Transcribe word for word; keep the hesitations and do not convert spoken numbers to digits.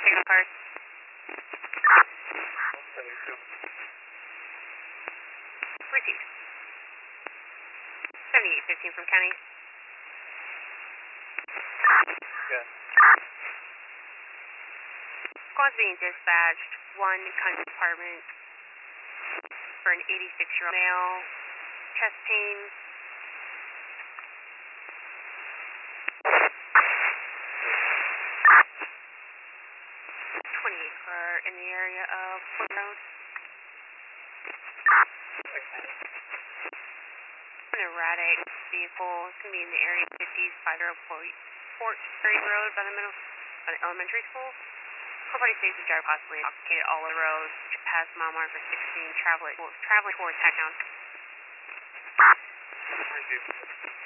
takeoff card. Received. seventy-eight fifteen from County. Good. Squad's being dispatched. One country department for an eighty-six-year-old male. Chest pain. twenty-eight car in the area of Fort Road. An erratic vehicle. It's going to be in the area of fifties, five oh Fort Perry Road by the middle, by the elementary school. Nobody stays to drive possibly intoxicated all the roads, past mile marker sixteen, travel, traveling towards Hacktown. Received.